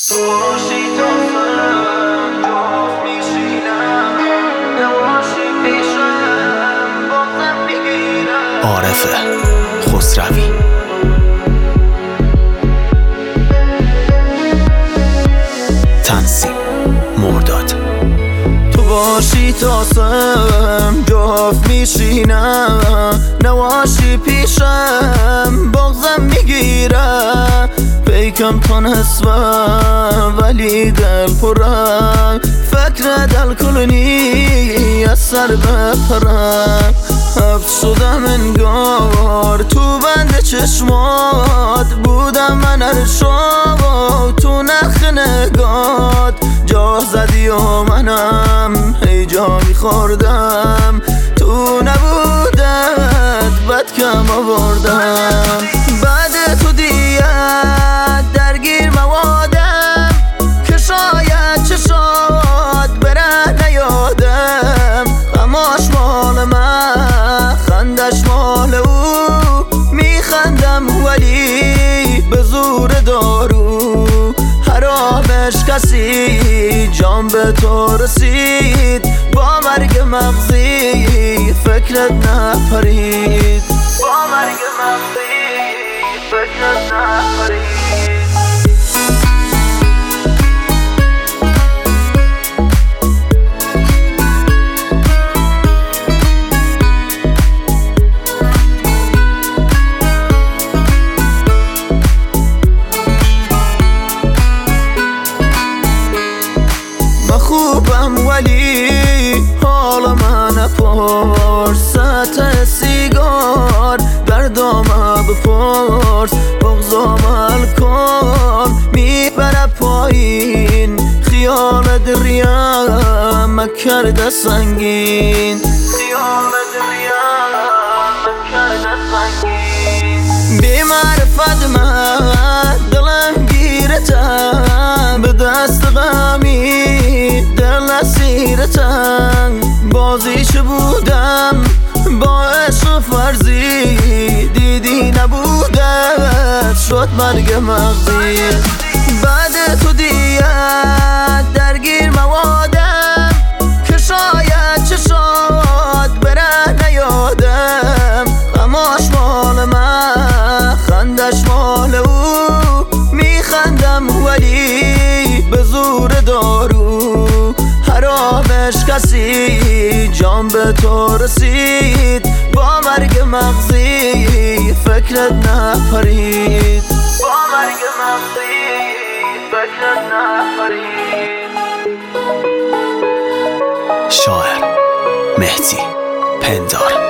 باشی تا من جفت میشینم، نباشی پیشم بازم میگیرم. عارف خسروی. تنظیم مرداد. تو باشی تا سم جفت میشینم، نباشی پیشم بغزم میگیرم. پیکم تا نصفم ولی دل پرم، فکر دل کنی از سر بپرم. حبس شدم انگار تو بند چشمات، بودم من ارشاد تو نخ نگات. جا زدی و منم هی جا میخوردم، تو نبودت بد کم آوردم. بعد تو دیت درگیر موادم، که شاید چشات بره نیادم. غماش مال من خندش مال او، میخندم ولی به زور دارو. حرامش کسی جان به تو رسید، با مرگ مغزی فکرت نپرید. با مرگ مغزی فکرت نپرید. خوبم ولی حالا من نپرس، سطح سیگار در دامه بپرس. بغض عمل کن میبره پایین، خیالت ریم کرده سنگین. خیالت ریم کرده سنگین. بی معرفت من دلم گیرتم، به دست غمی دل اسیرتم. بازیش بودم با عشق فرضی، دیدی نبودت شد مرگ مغزی. بعد تو دیت درگیر موادم، که شاید چشات بره نیادم. غماش مال من خندش مال او، میخندم ولی به زور دارو. حرامش کسی جان به تو رسید، با مرگ مغزی فکرت نپرید. با مرگ مغزی فکرت نپرید. شاعر مهدی پندار.